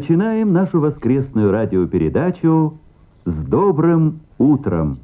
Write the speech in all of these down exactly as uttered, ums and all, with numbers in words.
Начинаем нашу воскресную радиопередачу «С добрым утром».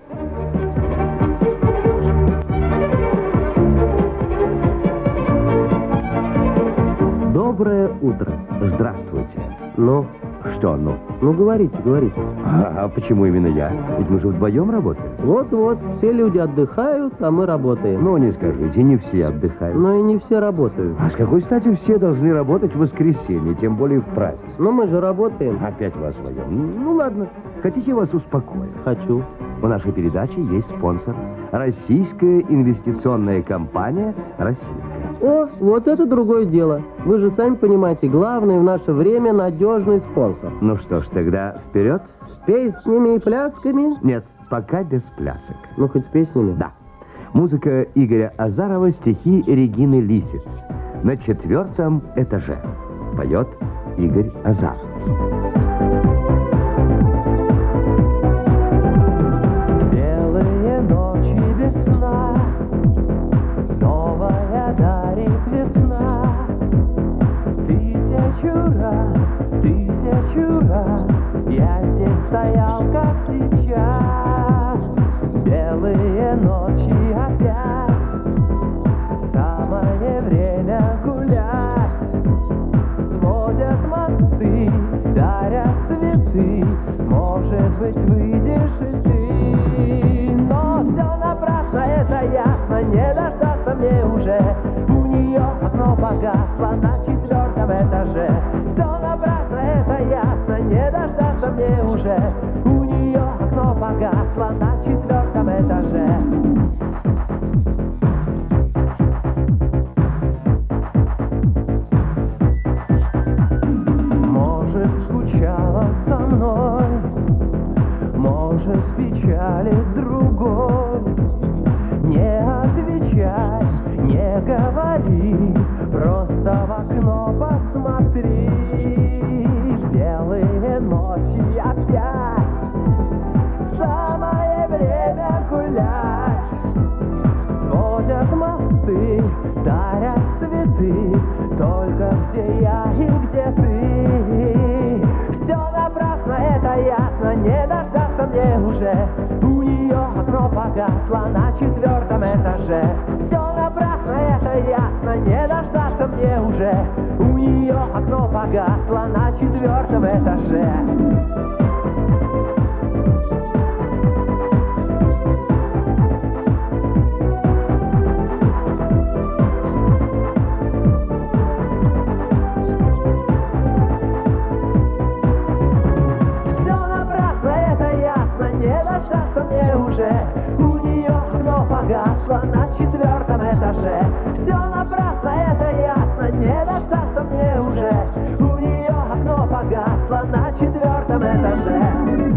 Доброе утро. Здравствуйте. Ну, Что ну? ну говорите, говорите. А, а почему именно я? Ведь мы же вдвоем работаем. Вот-вот, все люди отдыхают, а мы работаем. Ну, не скажите, не все отдыхают. Но и не все работают. А с какой стати все должны работать в воскресенье, тем более в праздник? Но мы же работаем. Опять вы о своем. Ну, ладно. Хотите, я вас успокою? Хочу. У нашей передачи есть спонсор. Российская инвестиционная компания «Россия». О, вот это другое дело. Вы же сами понимаете, главный в наше время надежный спонсор. Ну что ж, тогда вперед? С песнями и плясками? Нет, пока без плясок. Ну, хоть с песнями. Да. Музыка Игоря Азарова, стихи Регины Лисиц. На четвертом этаже. Поет Игорь Азаров. Белые ночи без сна, новая дарит весна. Тысячу раз, тысячу раз я здесь стоял, как сейчас. Белые ночи опять, самое время гулять. Сводят мосты, дарят цветы, может быть, выйдешь и ты. Но все напрасно, это ясно, не дождаться мне уже. У нее окно погасло на четвертом этаже. Все напрасно, это ясно, не дождаться мне уже. У нее окно погасло на четвертом этаже. Может, скучала со мной, может, с печали другой. Не отвечай, не говори, просто в окно посмотри. Белые ночи опять, самое время гулять. Сводят мосты, дарят цветы, только где я и где ты. Все напрасно, это ясно, не дождаться мне уже. У нее окно погасло на четвертом этаже. Все напрасно, это ясно, не дождаться мне уже. У нее окно погасло на четвертом этаже. У нее окно погасло на четвертом этаже. Все напрасно, это ясно, не дождаться мне уже. У нее окно погасло на четвертом этаже.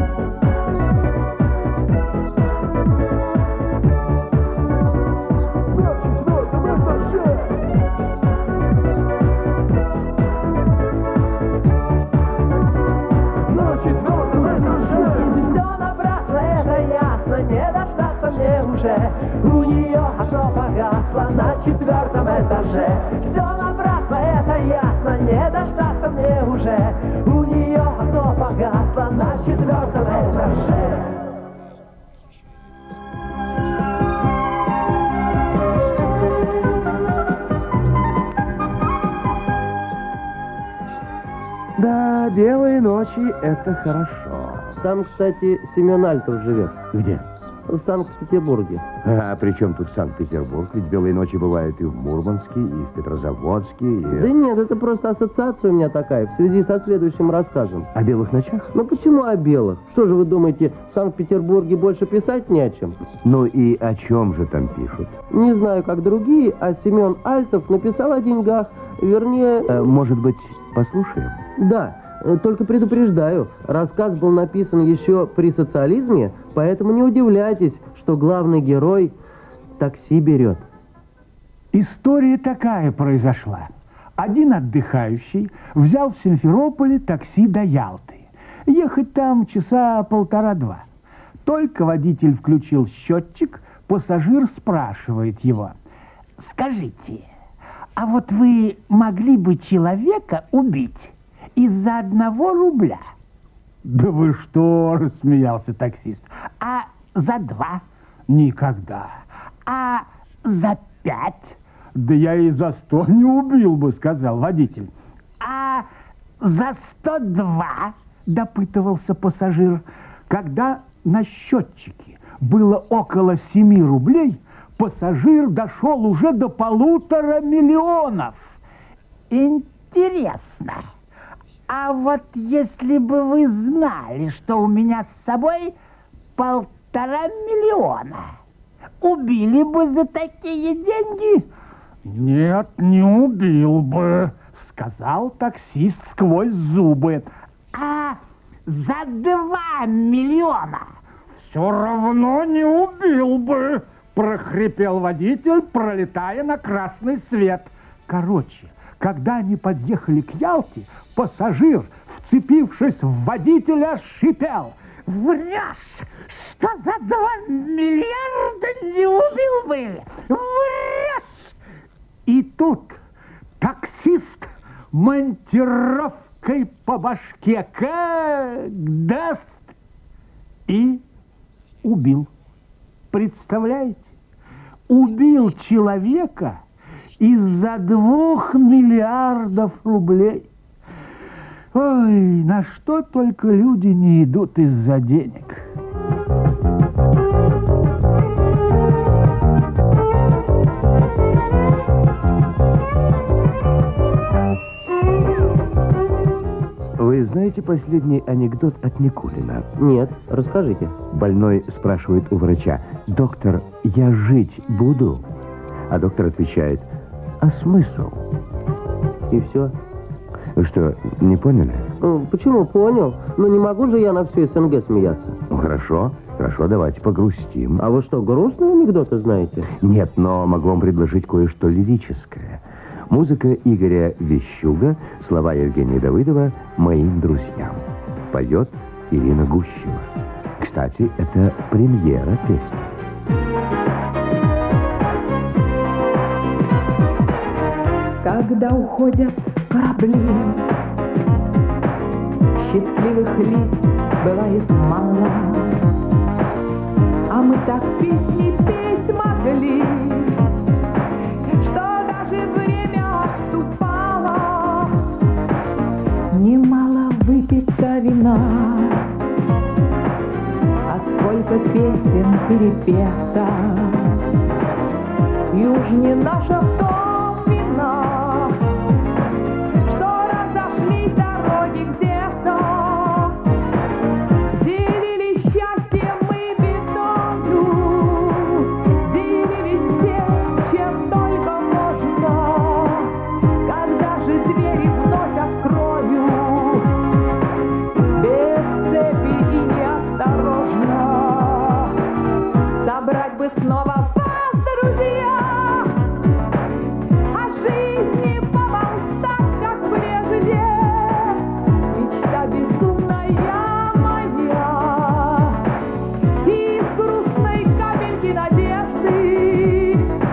У нее окно погасло на четвертом этаже. Все напрасно, это ясно, не дождаться мне уже. У нее окно погасло на четвертом этаже. Да, белые ночи — это хорошо. Там, кстати, Семен Альтов живет. Где? В Санкт-Петербурге. А при чем тут Санкт-Петербург? Ведь белые ночи бывают и в Мурманске, и в Петрозаводске, и... Да нет, это просто ассоциация у меня такая, в связи со следующим рассказом. О белых ночах? Ну почему о белых? Что же вы думаете, в Санкт-Петербурге больше писать не о чем? Ну и о чем же там пишут? Не знаю, как другие, а Семен Альтов написал о деньгах, вернее... Э, может быть, послушаем? Да, э, только предупреждаю, рассказ был написан еще при социализме, поэтому не удивляйтесь, что главный герой такси берет. История такая произошла. Один отдыхающий взял в Симферополе такси до Ялты. Ехать там часа полтора-два. Только водитель включил счетчик, пассажир спрашивает его: «Скажите, а вот вы могли бы человека убить из-за одного рубля. Да вы что, рассмеялся таксист. А за два? Никогда. А за пять? Да я и за сто не убил бы, сказал водитель. А за сто два? Допытывался пассажир. Когда на счетчике было около семи рублей, пассажир дошел уже до полутора миллионов. Интересно. А вот если бы вы знали, что у меня с собой полтора миллиона, убили бы за такие деньги? Нет, не убил бы, сказал таксист сквозь зубы. А за два миллиона все равно не убил бы, прохрипел водитель, пролетая на красный свет. Короче, когда они подъехали к Ялте, пассажир, вцепившись в водителя, шипел: «Врешь, что за два миллиарда не убил бы! Врешь!» И тут таксист монтировкой по башке как даст и убил. Представляете? Убил человека из-за двух миллиардов рублей. Ой, на что только люди не идут из-за денег. Вы знаете последний анекдот от Никулина? Нет, расскажите. Больной спрашивает у врача: «Доктор, я жить буду?» А доктор отвечает: «А смысл?» И все. Вы что, не поняли? Ну, почему понял? Ну не могу же я на всю СНГ смеяться. Ну, хорошо, хорошо, давайте погрустим. А вы что, грустные анекдоты знаете? Нет, но могу вам предложить кое-что лирическое. Музыка Игоря Вещуга, слова Евгения Давыдова «Моим друзьям». Поет Ирина Гущева. Кстати, это премьера песни. Когда уходят корабли, счастливых лиц бывает мало, а мы так песни петь могли, что даже время отступало. Немало выпито вина, а сколько песен перепето. И уж не наша в том вина, что разошлись дороги где-то. Делили счастье мы бедою, делились тем, чем только можно. Когда же двери вновь открою, без цепи и неосторожно, собрать бы снова вас, друзья, о жизни поболтать, как прежде. Мечта безумная моя из грустной капельки надежды.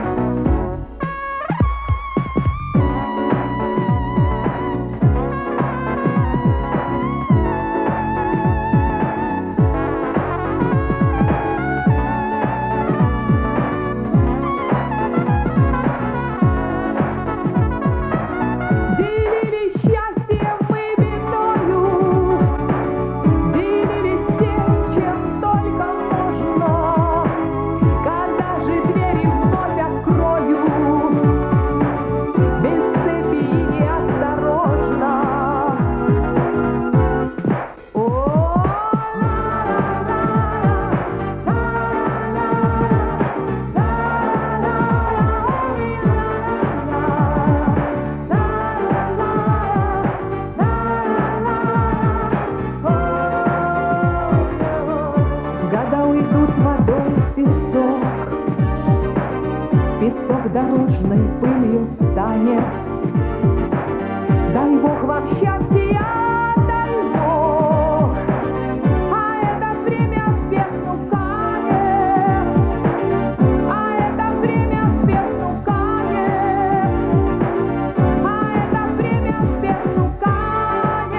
Делили счастье мы бедою, делились тем, чем только можно. Когда же двери вновь открою, без цепи и неосторожно. О, года уйдут водой в песок, песок дорожной пылью станет. Дай Бог вам счастья, дай Бог, а это время в бездну канет, а это время в бездну канет, а это время в бездну канет.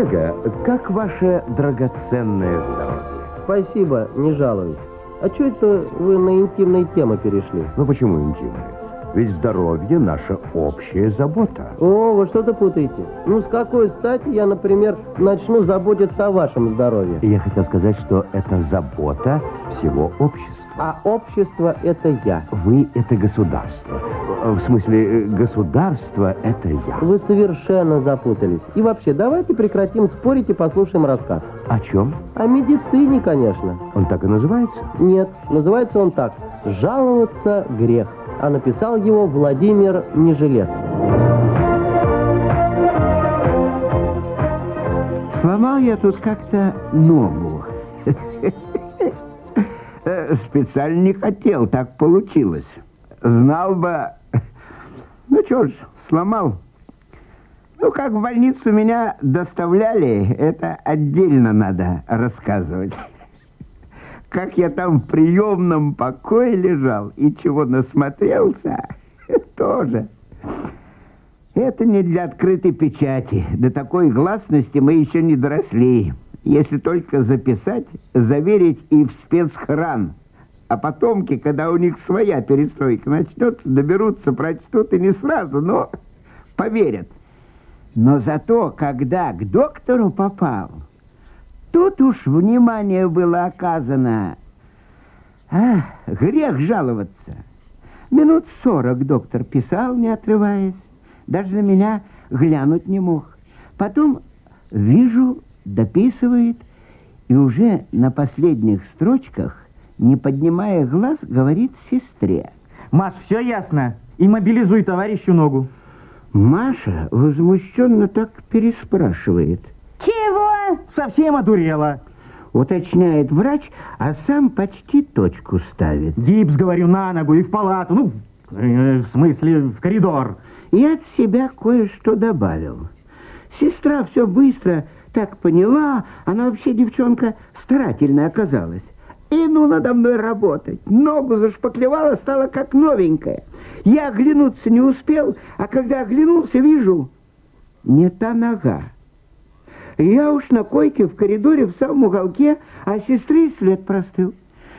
Коллега, как ваше драгоценное здоровье? Спасибо, не жалуюсь. А что это вы на интимные темы перешли? Ну почему интимные? Ведь здоровье — наша общая забота. О, вы что-то путаете. Ну, с какой стати я, например, начну заботиться о вашем здоровье? Я хотел сказать, что это забота всего общества. А общество — это я. Вы — это государство. В смысле, государство — это я. Вы совершенно запутались. И вообще, давайте прекратим спорить и послушаем рассказ. О чем? О медицине, конечно. Он так и называется? Нет, называется он так. «Жаловаться грех». А написал его Владимир Нежелец. Сломал я тут как-то ногу. Специально не хотел, так получилось. Знал бы... Ну что ж, сломал. Ну, как в больницу меня доставляли, это отдельно надо рассказывать. Как я там в приемном покое лежал и чего насмотрелся, тоже. Это не для открытой печати. До такой гласности мы еще не доросли. Если только записать, заверить и в спецхран. А потомки, когда у них своя перестройка начнется, доберутся, прочтут и не сразу, но поверят. Но зато, когда к доктору попал, тут уж внимание было оказано. А, грех жаловаться. Минут сорок доктор писал, не отрываясь. Даже на меня глянуть не мог. Потом вижу, дописывает, и уже на последних строчках, не поднимая глаз, говорит сестре. Маш, все ясно. И мобилизуй товарищу ногу. Маша возмущенно так переспрашивает. Чего? Совсем одурела. Уточняет врач, а сам почти точку ставит. Гипс, говорю, на ногу и в палату. Ну, э, в смысле, в коридор. И от себя кое-что добавил. Сестра все быстро так поняла, она вообще девчонка старательная оказалась. И ну надо мной работать. Ногу зашпаклевала, стала как новенькая. Я оглянуться не успел, а когда оглянулся, вижу, не та нога. Я уж на койке в коридоре в самом уголке, а сестры след простыл.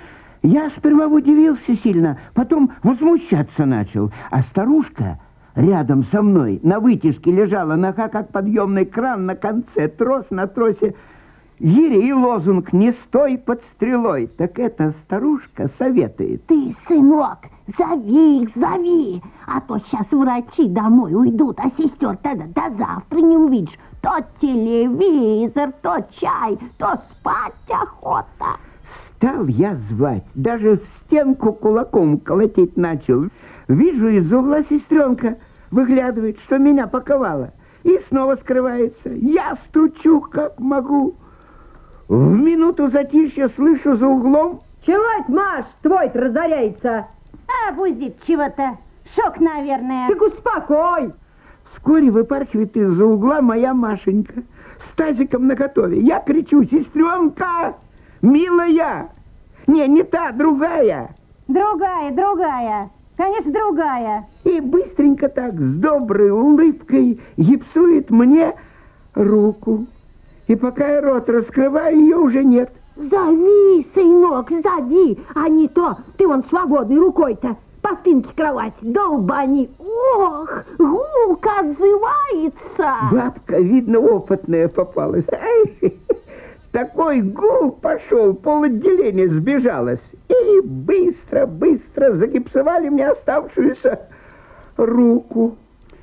Я сперва удивился сильно, потом возмущаться начал. А старушка рядом со мной на вытяжке лежала, нога как подъемный кран на конце, трос на тросе. Гири и лозунг «Не стой под стрелой». Так эта старушка советует. Ты, сынок, зови их, зови. А то сейчас врачи домой уйдут, а сестер тогда до завтра не увидишь. То телевизор, то чай, то спать охота. Стал я звать, даже в стенку кулаком колотить начал. Вижу, из угла сестренка выглядывает, что меня паковала. И снова скрывается. Я стучу, как могу. В минуту затишья слышу за углом. Чего это, Маш, твой-то разоряется? А, бузит чего-то. Шок, наверное. Ты успокой. Вскоре выпархивает из-за угла моя Машенька с тазиком наготове. Я кричу: сестренка, милая. Не, не та, другая. Другая, другая. Конечно, другая. И быстренько так, с доброй улыбкой, гипсует мне руку. И пока я рот раскрываю, ее уже нет. Зови, сынок, зови. А не то, ты вон свободной рукой-то по спинке кровати долбани. Ох, гулко отзывается. Бабка, видно, опытная попалась. Ай, такой гул пошел, пол отделения сбежалось. И быстро-быстро загипсовали мне оставшуюся руку.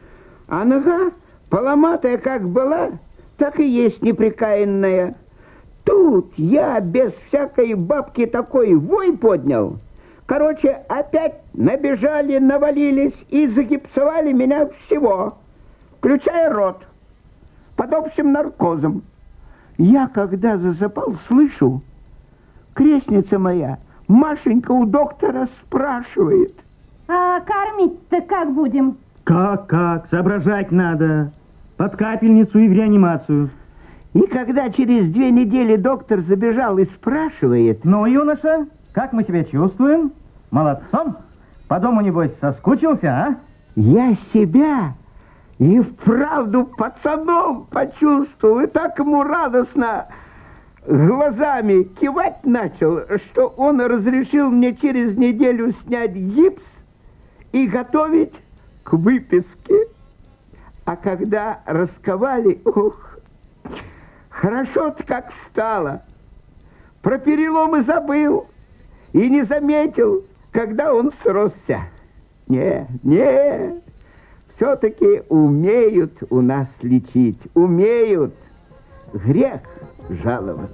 А нога, поломатая как была, так и есть непрекаянная. Тут я без всякой бабки такой вой поднял. Короче, опять набежали, навалились и загипсовали меня всего, включая рот, под общим наркозом. Я, когда засыпал, слышу, крестница моя, Машенька, у доктора спрашивает. А кормить-то как будем? Как, как? Соображать надо. Под капельницу и в реанимацию. И когда через две недели доктор забежал и спрашивает... Ну, юноша, как мы себя чувствуем? Молодцом? По дому, небось, соскучился, а? Я себя И вправду пацаном почувствовал, и так ему радостно глазами кивать начал, что он разрешил мне через неделю снять гипс и готовить к выписке. А когда расковали, ух, хорошо-то как стало. Про переломы забыл и не заметил, когда он сросся. Не, не, все-таки умеют у нас лечить, умеют. Грех жаловаться.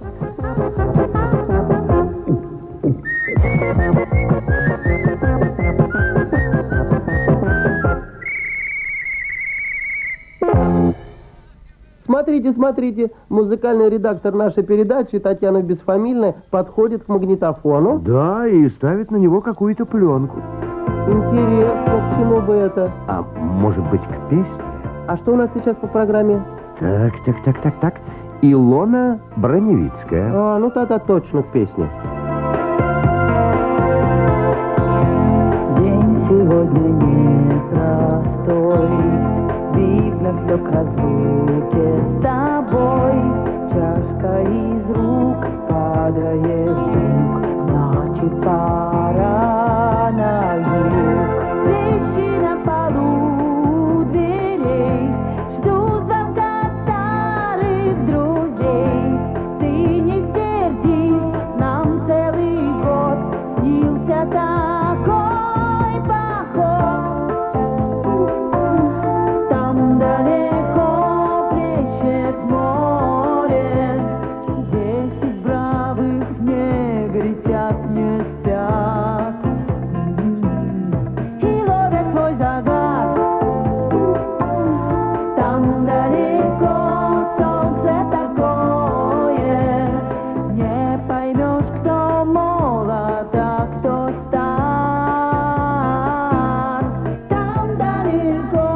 Смотрите, смотрите, музыкальный редактор нашей передачи Татьяна Бесфамильная подходит к магнитофону. Да, и ставит на него какую-то пленку. Интересно, к чему бы это? А может быть, к песне? А что у нас сейчас по программе? Так, так, так, так, так. Илона Броневицкая. А, ну тогда точно к песне. День сегодня непростой, видно все к разлуке с тобой. Чашка из рук падает вдруг, значит пора на юг. Вещи на полу дверей ждут звонка старых друзей. Ты не сердись, нам целый год снился такой поход. Там далеко плещет море, десять бравых не грезят, не спят и ловят твой загад. Там далеко солнце такое, не поймешь, кто молод, а кто стар. Там далеко.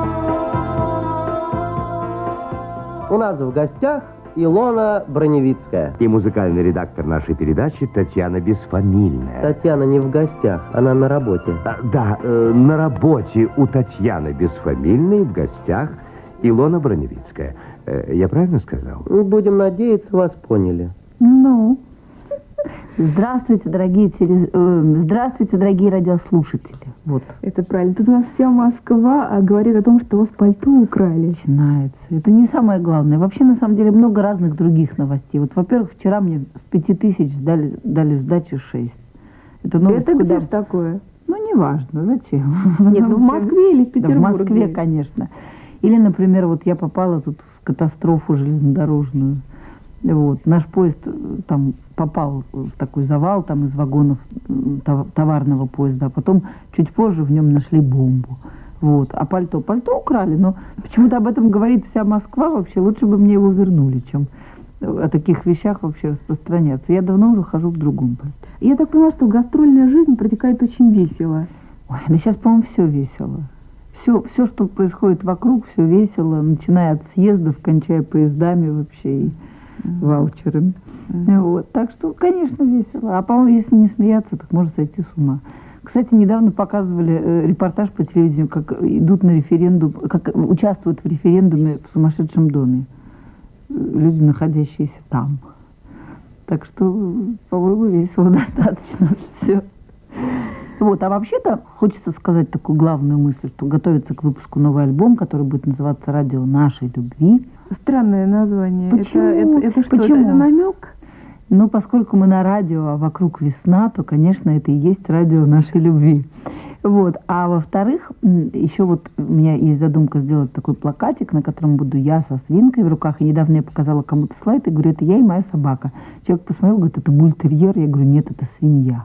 У нас в гостях Илона Броневицкая. И музыкальный редактор нашей передачи Татьяна Бесфамильная. Татьяна не в гостях, она на работе. А, да, э, на работе у Татьяны Бесфамильной в гостях Илона Броневицкая. Э, я правильно сказал? Ну, будем надеяться, вас поняли. Ну, здравствуйте, дорогие теле... э, здравствуйте, дорогие радиослушатели. Вот. Это правильно. Тут у нас вся Москва а, говорит о том, что у вас пальто украли. Начинается. Это не самое главное. Вообще, на самом деле, много разных других новостей. Вот, во-первых, вчера мне с пяти тысяч дали, дали сдачи шесть. Это новость, Это где куда... ж такое? Ну, неважно, зачем? Нет, ну в Москве или в Да, в Петербурге? Москве, конечно. Или, например, вот я попала тут в катастрофу железнодорожную. Вот. Наш поезд э, там попал в такой завал там из вагонов э, тов- товарного поезда, а потом чуть позже в нем нашли бомбу. Вот. А пальто? Пальто украли, но почему-то об этом говорит вся Москва вообще. Лучше бы мне его вернули, чем о таких вещах вообще распространяться. Я давно уже хожу в другом пальто. Я так поняла, что гастрольная жизнь протекает очень весело. Ой, да сейчас, по-моему, все весело. Все, все, что происходит вокруг, все весело, начиная от съездов, кончая поездами вообще и ваучерами. Вот. Так что, конечно, весело. А, по-моему, если не смеяться, так можно сойти с ума. Кстати, недавно показывали э, репортаж по телевидению, как идут на референдум, как участвуют в референдуме в сумасшедшем доме. Люди, находящиеся там. Так что, по-моему, весело достаточно все. Вот, а вообще-то хочется сказать такую главную мысль, что готовится к выпуску новый альбом, который будет называться «Радио нашей любви». Странное название. Почему? Это, это, это что, Почему? это намек? Ну, поскольку мы на радио, а вокруг весна, то, конечно, это и есть радио нашей любви. Вот. А во-вторых, еще вот у меня есть задумка сделать такой плакатик, на котором буду я со свинкой в руках. И недавно я показала кому-то слайд и говорю, это я и моя собака. Человек посмотрел, говорит, это бультерьер. Я говорю, нет, это свинья.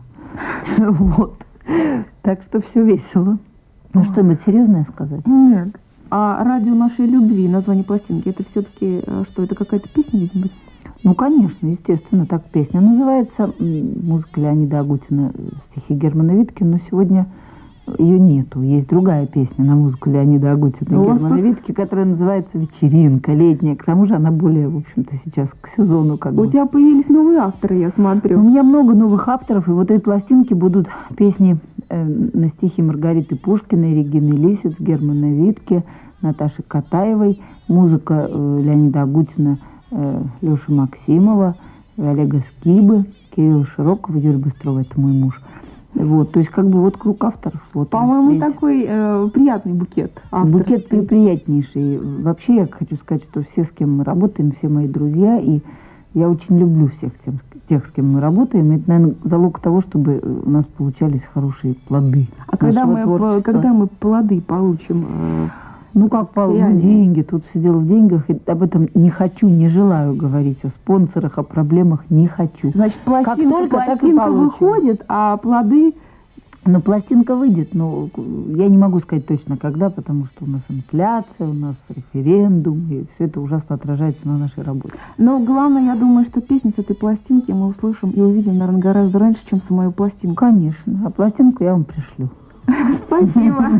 Вот. Так что все весело. Ну, что-нибудь серьезное сказать? Нет. А радио нашей любви, название пластинки, это все-таки что, это какая-то песня, видимо? Ну, конечно, естественно, так песня называется. Музыка Леонида Агутина, стихи Германа Виткина, но сегодня ее нету. Есть другая песня на музыку Леонида Агутина и Германа Виткина, которая называется «Вечеринка летняя». К тому же она более, в общем-то, сейчас к сезону как бы. У тебя появились новые авторы, я смотрю. У меня много новых авторов, и вот эти пластинки будут песни э, на стихи Маргариты Пушкиной, Регины Лисец, Германа Витке, Наташи Катаевой, музыка э, Леонида Агутина, э, Леши Максимова, Олега Скибы, Кирилла Широкова, Юрия Быстрова, это мой муж. Вот, то есть как бы вот круг авторов. Вот По-моему, здесь. такой э, приятный букет. Букет при- приятнейший. Вообще я хочу сказать, что все, с кем мы работаем, все мои друзья, и я очень люблю всех тем, тех, с кем мы работаем. И это, наверное, залог того, чтобы у нас получались хорошие плоды. А когда нашего мы, творчества. когда мы плоды получим? э, Ну как, Павел, ну, реальные? деньги, тут все дело в деньгах. И об этом не хочу, не желаю говорить. О спонсорах, о проблемах не хочу. Значит, пластинка, только, так и пластинка получим. выходит, а плоды... Но пластинка выйдет, но я не могу сказать точно когда, потому что у нас инфляция, у нас референдум, и все это ужасно отражается на нашей работе. Но главное, я думаю, что песню с этой пластинки мы услышим и увидим, наверное, гораздо раньше, чем самую пластинку. Конечно, а пластинку я вам пришлю. Спасибо.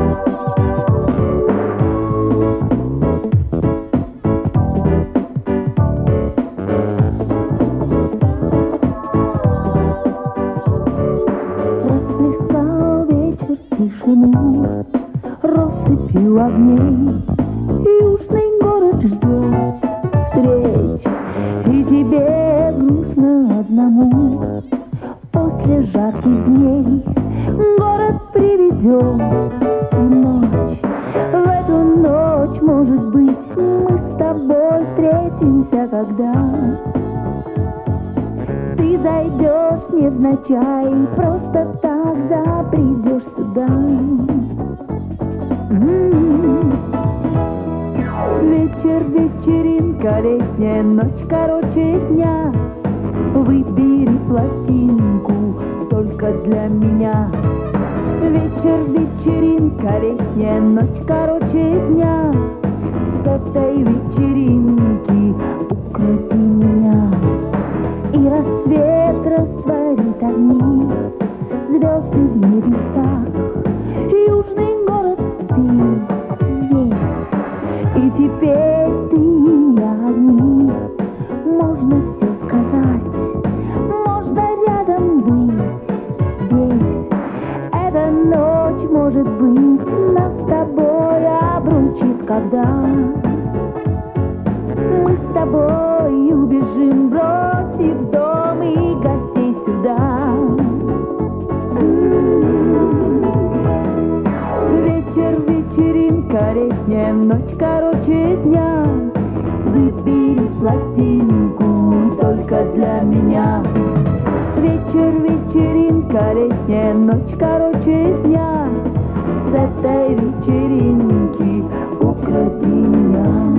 Расплескал вечер тишину россыпью огней. Южный город ждет встреч, и тебе грустно одному. После жарких дней город приведет ночь. В эту ночь, может быть, мы с тобой встретимся, когда ты зайдешь невзначай, просто так забредешь сюда. М-м-м. Вечер, вечеринка, летняя ночь короче дня. Выбери пластинку только для меня. Вечер, вечеринка, летняя ночь короче дня. С этой вечеринки укроти меня. И рассвет растворит огни, звезды в небесах. Южный город спит весь, и теперь ты и я одни. Можно все сказать, можно рядом быть здесь. Эта ночь, может быть, нас с тобой обручит, когда мы с тобой убежим, бросив дом и гостей сюда. Вечер, вечеринка, летняя ночь короче дня. Выбери пластинку только для меня. Вечер, вечеринка, летняя ночь короче дня. С этой вечеринки укроти меня.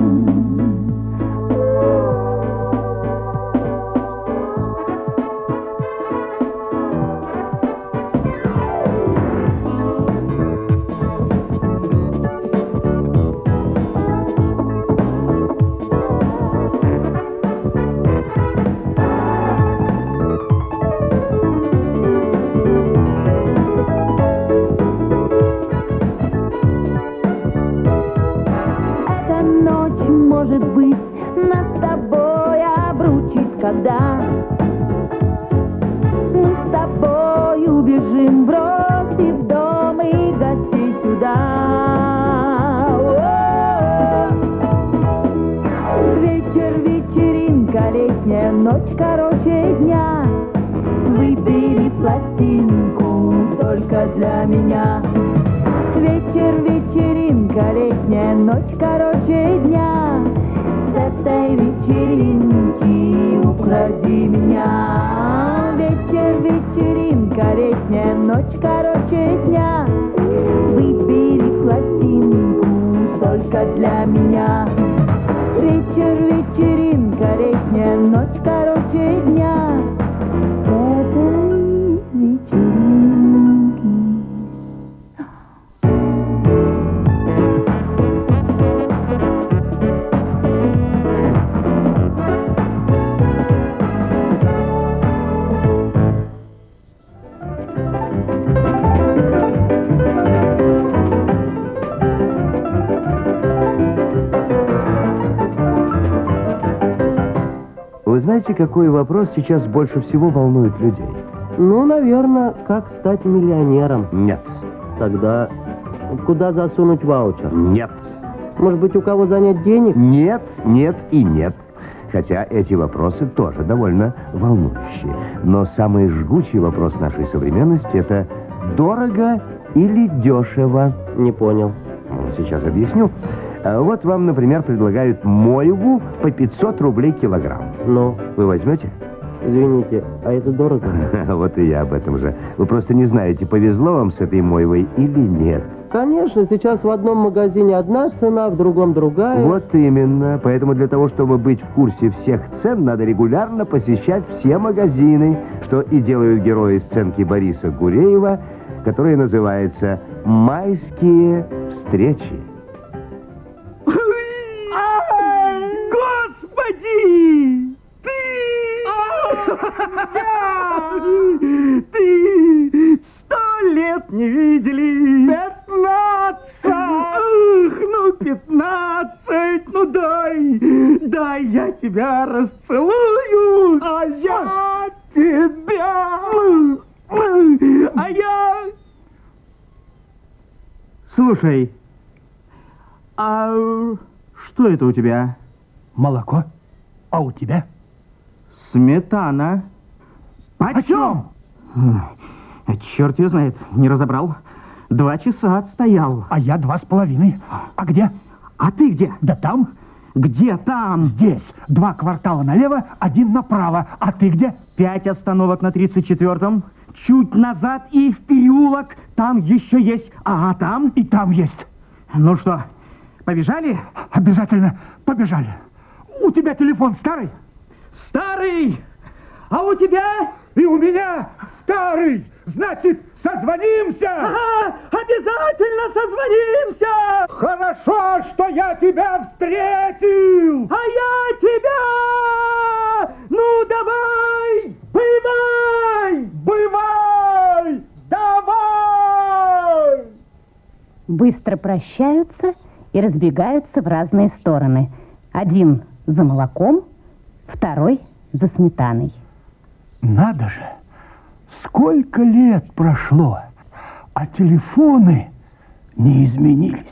Эта ночь, может быть, нас с тобой обручит, когда мы с тобой убежим, бросив дом и гостей сюда. О-о-о. Вечер, вечеринка, летняя ночь короче дня. Выбери пластинку только для меня. Вечер, вечеринка, летняя ночь короче дня. С этой вечеринки укради меня. Вечер, вечеринка, летняя ночь короче дня. Выбери пластинку только для меня. Вечер, вечеринка, летняя ночь короче дня. С этой вечеринки. Вы знаете, какой вопрос сейчас больше всего волнует людей? Ну, наверное, как стать миллионером. Нет. Тогда куда засунуть ваучер? Нет. Может быть, у кого занять денег? Нет, нет и нет. Хотя эти вопросы тоже довольно волнующие. Но самый жгучий вопрос нашей современности – это дорого или дешево? Не понял. Сейчас объясню. А вот вам, например, предлагают мойву по пятьсот рублей килограмм. Ну? Вы возьмете? Извините, а это дорого? Вот и я об этом же. Вы просто не знаете, повезло вам с этой мойвой или нет. Конечно, сейчас в одном магазине одна цена, в другом другая. Вот именно. Поэтому для того, чтобы быть в курсе всех цен, надо регулярно посещать все магазины, что и делают герои сценки Бориса Гуреева, которая называется «Майские встречи». Господи! Ты! Ты! Сто лет не видели! Пятнадцать! Ух, ну пятнадцать! Ну дай! Дай я тебя расцелую! А я тебя! А я... Слушай, а что это у тебя? Молоко. А у тебя? Сметана. Почем? Черт ее знает, не разобрал. Два часа отстоял. А я два с половиной. А где? А ты где? Да там. Где там? Здесь. Два квартала налево, один направо. А ты где? Пять остановок на тридцать четвёртом. Чуть назад и в переулок. Там еще есть. А там? И там есть. Ну что, побежали? Обязательно побежали. У тебя телефон старый? Старый! А у тебя? И у меня старый! Значит, созвонимся! Ага, обязательно созвонимся! Хорошо, что я тебя встретил! А я тебя! Ну, давай! Бывай! Бывай! Давай! Быстро прощаются и разбегаются в разные стороны. Один за молоком, второй за сметаной. Надо же, сколько лет прошло, а телефоны не изменились.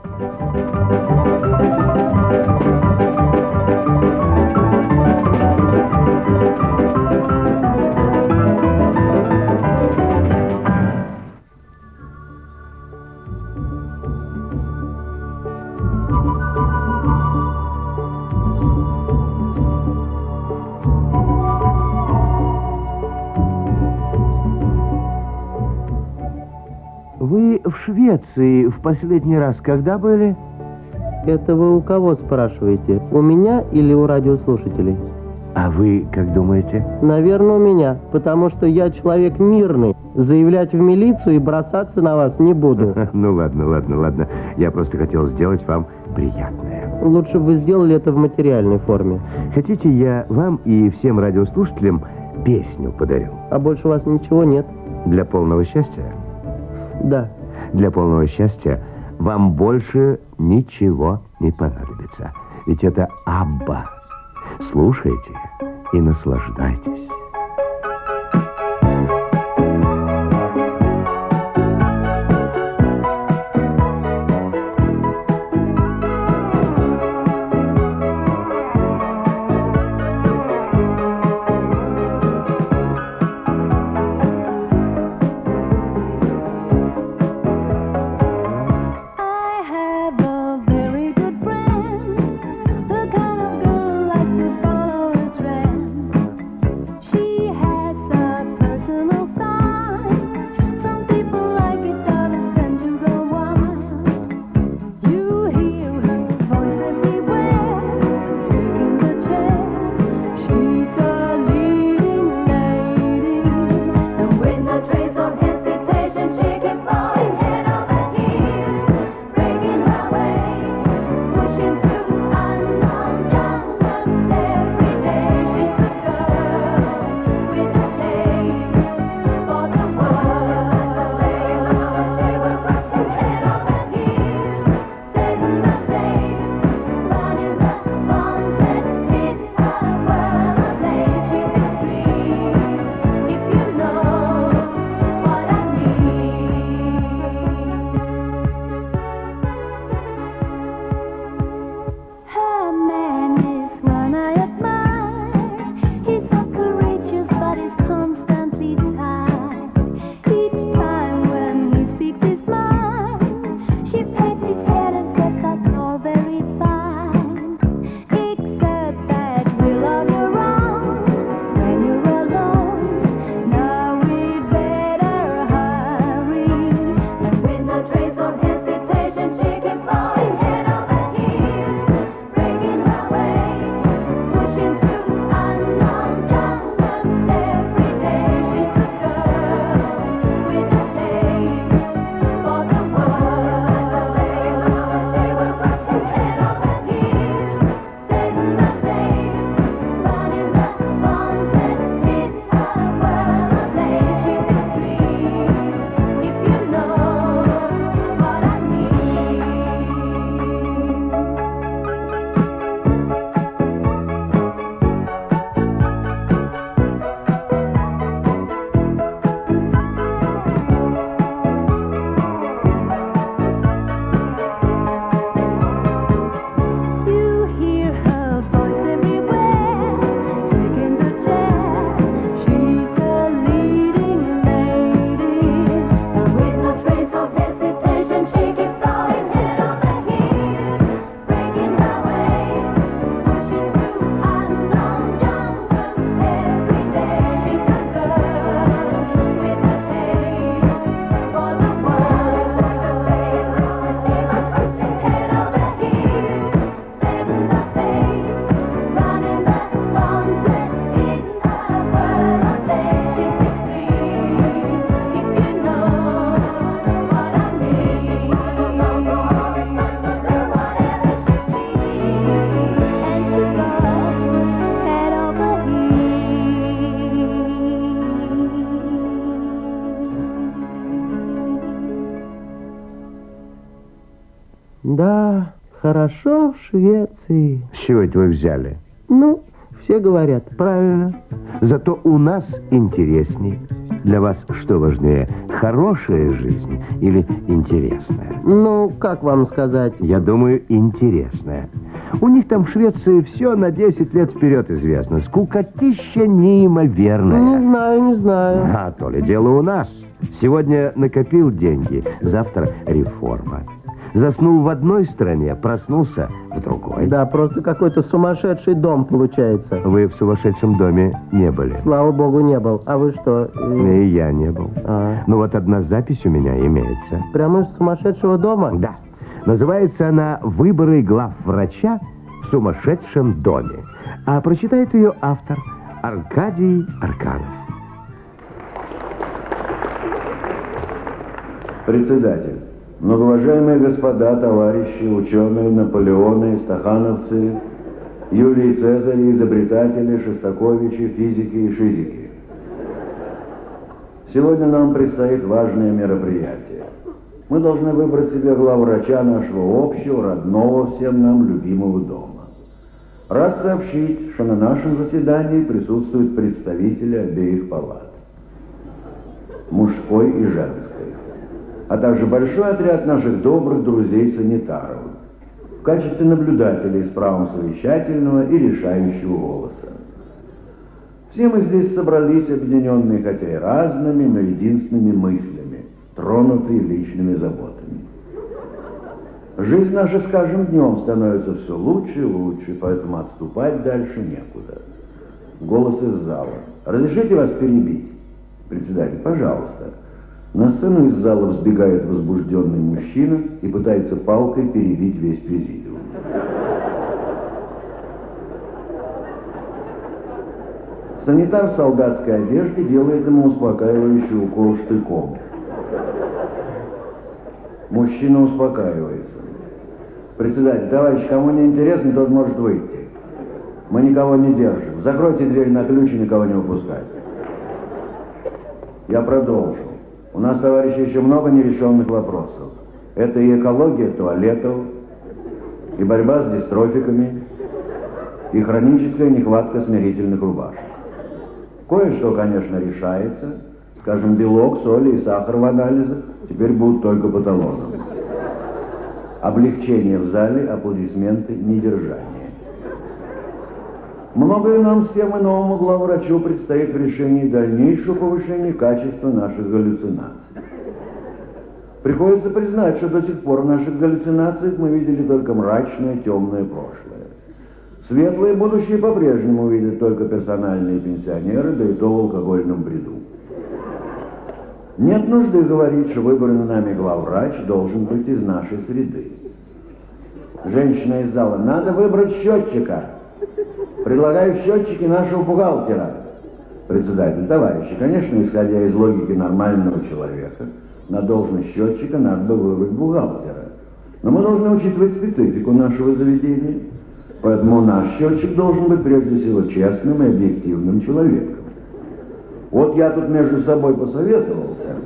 Вы в Швеции в последний раз когда были? Это вы у кого спрашиваете? У меня или у радиослушателей? А вы как думаете? Наверное, у меня, потому что я человек мирный. Заявлять в милицию и бросаться на вас не буду. Ну ладно, ладно, ладно. Я просто хотел сделать вам приятное. Лучше бы вы сделали это в материальной форме. Хотите, я вам и всем радиослушателям песню подарю? А больше у вас ничего нет? Для полного счастья? Да. Для полного счастья вам больше ничего не понадобится. Ведь это Абба. Слушайте и наслаждайтесь. She Да, хорошо в Швеции. С чего это вы взяли? Ну, все говорят, правильно. Зато у нас интересней. Для вас что важнее, хорошая жизнь или интересная? Ну, как вам сказать? Я думаю, интересная. У них там в Швеции все на десять лет вперед известно. Скукотища неимоверная. Не знаю, не знаю. А то ли дело у нас. Сегодня накопил деньги, завтра реформа. Заснул в одной стране, проснулся в другой. Да, просто какой-то сумасшедший дом получается. Вы в сумасшедшем доме не были. Слава богу, не был. А вы что? э, И я не был. А. Ну вот одна запись у меня имеется. Прямо из сумасшедшего дома? Да. Называется она «Выборы главврача в сумасшедшем доме». А прочитает ее автор Аркадий Арканов. Председатель, многоуважаемые господа, товарищи, ученые, наполеоны, стахановцы, Юлии Цезари, изобретатели, Шостаковичи, физики и шизики. Сегодня нам предстоит важное мероприятие. Мы должны выбрать себе главврача нашего общего, родного, всем нам любимого дома. Рад сообщить, что на нашем заседании присутствуют представители обеих палат, мужской и женской, а также большой отряд наших добрых друзей-санитаров в качестве наблюдателей с правом совещательного и решающего голоса. Все мы здесь собрались, объединенные хотя и разными, но единственными мыслями, тронутые личными заботами. Жизнь наша с каждым днем становится все лучше и лучше, поэтому отступать дальше некуда. Голос из зала. Разрешите вас перебить? Председатель, пожалуйста. На сцену из зала взбегает возбужденный мужчина и пытается палкой перебить весь президиум. Санитар в солдатской одежде делает ему успокаивающий укол штыком. Мужчина успокаивается. Председатель, товарищ, кому не интересно, тот может выйти. Мы никого не держим. Закройте дверь на ключ и никого не выпускать. Я продолжу. У нас, товарищи, еще много нерешенных вопросов. Это и экология туалетов, и борьба с дистрофиками, и хроническая нехватка смирительных рубашек. Кое-что, конечно, решается. Скажем, белок, соли и сахар в анализах теперь будут только по талонам. Облегчение в зале, аплодисменты, недержание. Многое нам всем и новому главврачу предстоит в решении дальнейшего повышения качества наших галлюцинаций. Приходится признать, что до сих пор в наших галлюцинациях мы видели только мрачное, темное прошлое. Светлое будущее по-прежнему видят только персональные пенсионеры, да и то в алкогольном бреду. Нет нужды говорить, что выбранный нами главврач должен быть из нашей среды. Женщина из зала, надо выбрать счетчика. Предлагаю счетчики нашего бухгалтера. Председатель, товарищи, конечно, исходя из логики нормального человека, на должность счетчика надо бы выбрать бухгалтера. Но мы должны учитывать специфику нашего заведения. Поэтому наш счетчик должен быть прежде всего честным и объективным человеком. Вот я тут между собой посоветовался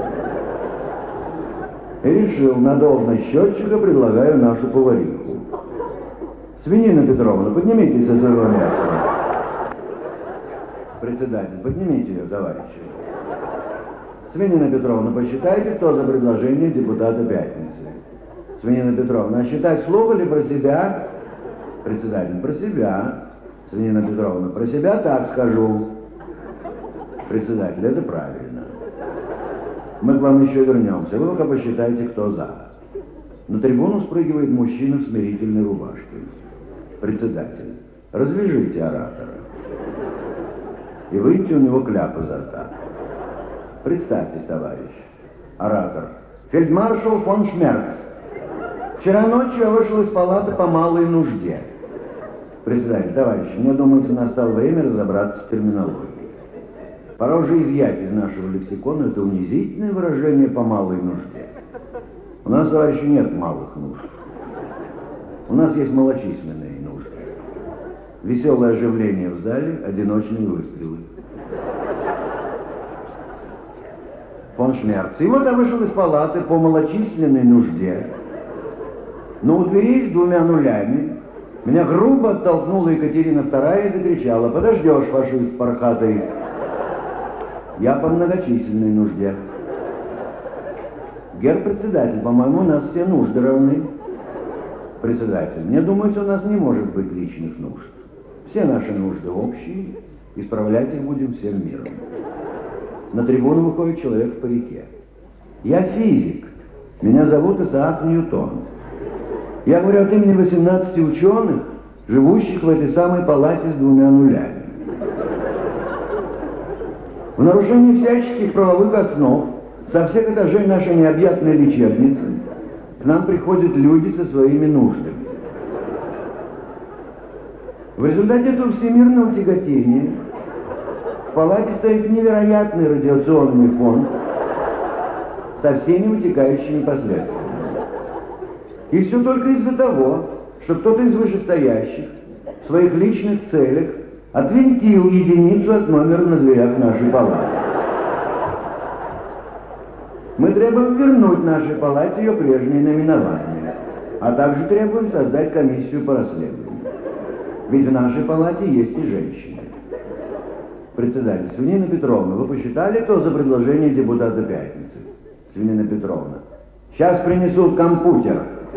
и решил, на должность счетчика предлагаю нашу повариху. Свинина Петровна, поднимитесь со своего места. Председатель, поднимите ее, товарищи. Свинина Петровна, посчитайте, кто за предложение депутата Пятницы. Свинина Петровна, а считать вслух или про себя? Председатель, про себя. Свинина Петровна, про себя так скажу. Председатель, это правильно. Мы к вам еще вернемся. Вы пока посчитайте, кто за. На трибуну спрыгивает мужчина в смирительной рубашке. Председатель, развяжите оратора. И выйдите у него кляп изо рта. Представьтесь, товарищ. Оратор. Фельдмаршал фон Шмерц. Вчера ночью я вышел из палаты по малой нужде. Председатель, товарищи, мне думается, настало время разобраться в терминологии. Пора уже изъять из нашего лексикона это унизительное выражение «по малой нужде». У нас, товарищи, нет малых нужд. У нас есть малочисленные нужды. Веселое оживление в зале, одиночные выстрелы. Фон Шмерц. И вот я вышел из палаты по малочисленной нужде. Но у дверей с двумя нулями меня грубо оттолкнула Екатерина вторая и закричала: «Подождешь, фашист пархатый, я по многочисленной нужде». Герр-председатель, по-моему, у нас все нужды равны. Председатель, мне думается, у нас не может быть личных нужд. Все наши нужды общие, исправлять их будем всем миром. На трибуну выходит человек в парике. Я физик, меня зовут Исаак Ньютон. Я говорю от имени восемнадцати ученых, живущих в этой самой палате с двумя нулями. В нарушении всяческих правовых основ со всех этажей нашей необъятной лечебницы к нам приходят люди со своими нуждами. В результате этого всемирного тяготения в палате стоит невероятный радиационный фон со всеми вытекающими последствиями. И все только из-за того, что кто-то из вышестоящих в своих личных целях отвинтил единицу от номера на дверях нашей палаты. Мы требуем вернуть нашей палате ее прежнее наименование, а также требуем создать комиссию по расследованию. Ведь в нашей палате есть и женщины. Председатель, Свинина Петровна, вы посчитали то за предложение депутата Пятницы? Свинина Петровна, сейчас принесут компьютер.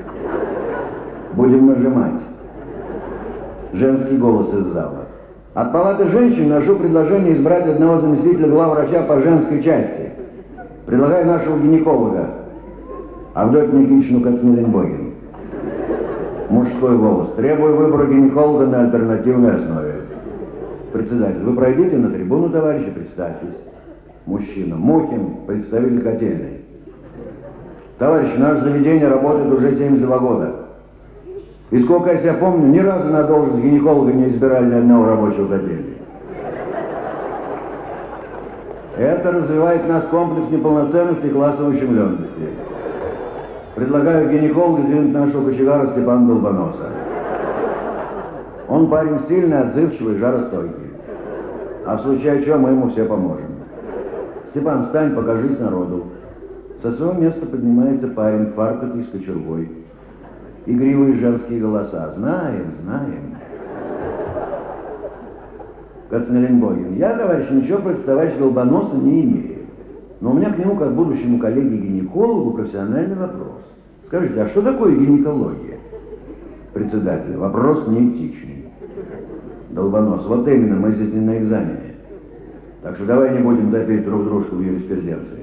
Будем нажимать. Женский голос из зала. От палаты женщин ношу предложение избрать одного заместителя главврача по женской части. Предлагаю нашего гинеколога Авдотью Никитичну Кацнеленбогин. Мужской голос. Требую выбора гинеколога на альтернативной основе. Председатель, вы пройдите на трибуну, товарищи, представьтесь. Мужчина. Мухин, представитель котельной. Товарищи, наше заведение работает уже семьдесят два года. И сколько я себя помню, ни разу на должность гинеколога не избирали ни одного рабочего котельной. Это развивает в нас комплекс неполноценности и классовой ущемленности. Предлагаю гинеколога двинуть нашего кочегара Степана Долбоноса. Он парень сильный, отзывчивый, жаростойкий. А в случае чего мы ему все поможем. Степан, встань, покажись народу. Со своего места поднимается парень в фартуке с кочергой. Игривые женские голоса. Знаем, знаем. Кацнеленбогин. Я, товарищ, ничего против товарища Долбоноса не имею. Но у меня к нему, как будущему коллеге-гинекологу, профессиональный вопрос. Скажите, а что такое гинекология? Председатель, вопрос неэтичный. Долбонос, вот именно, мы здесь не на экзамене. Так что давай не будем топить друг дружку в юриспруденции.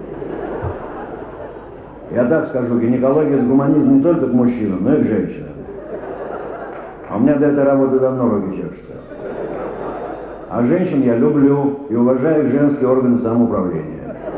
Я так скажу, гинекология с гуманизм не только к мужчинам, но и к женщинам. А у меня до этой работы давно руки чешутся. А женщин я люблю и уважаю женские органы самоуправления.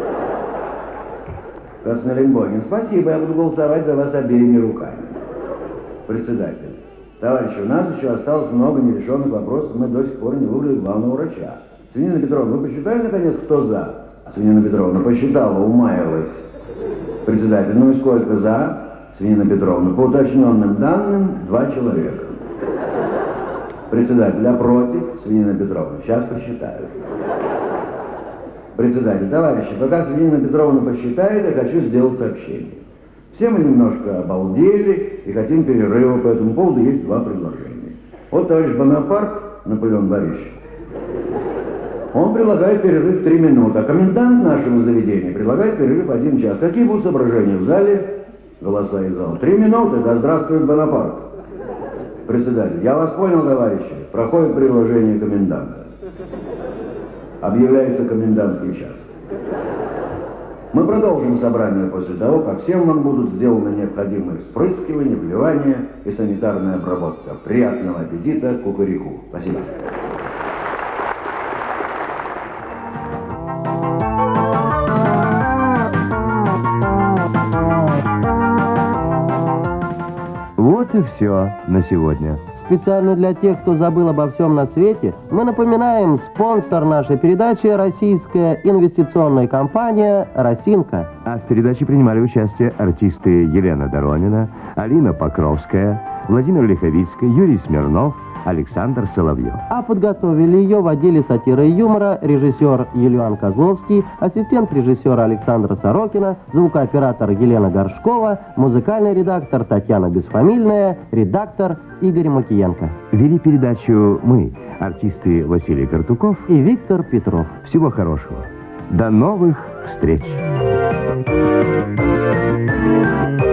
Кацнеленбогин, спасибо, я буду голосовать за вас обеими руками. Председатель, товарищи, у нас еще осталось много нерешенных вопросов, мы до сих пор не выбрали главного врача. Свинина Петровна, вы посчитали, наконец, кто за? Свинина Петровна посчитала, умаялась. Председатель, ну и сколько за? Свинина Петровна, по уточненным данным, два человека. Председатель, а против? Свинина Петровна, сейчас посчитаю. Председатель, товарищи, пока Свинина Петровна посчитает, я хочу сделать сообщение. Все мы немножко обалдели и хотим перерыва, по этому поводу есть два предложения. Вот товарищ Бонапарт, Наполеон Борисович, он предлагает перерыв три минуты, а комендант нашего заведения предлагает перерыв один час. Какие будут соображения в зале? Голоса из зала. Три минуты, да здравствует Бонапарт. Председатель, я вас понял, товарищи. Проходит предложение коменданта. Объявляется комендантский час. Мы продолжим собрание после того, как всем вам будут сделаны необходимые вспрыскивания, вливания и санитарная обработка. Приятного аппетита, кукурику. Спасибо. Вот и все на сегодня. Специально для тех, кто забыл обо всем на свете, мы напоминаем, спонсор нашей передачи – российская инвестиционная компания «Росинка». А в передаче принимали участие артисты Елена Доронина, Алина Покровская, Владимир Лиховицкий, Юрий Смирнов, Александр Соловьев. А подготовили ее в отделе сатиры и юмора режиссер Юлиан Козловский, ассистент режиссера Александра Сорокина, звукооператор Елена Горшкова, музыкальный редактор Татьяна Бесфамильная, редактор Игорь Макиенко. Вели передачу мы, артисты Василий Картуков и Виктор Петров. Всего хорошего. До новых встреч! Thank you.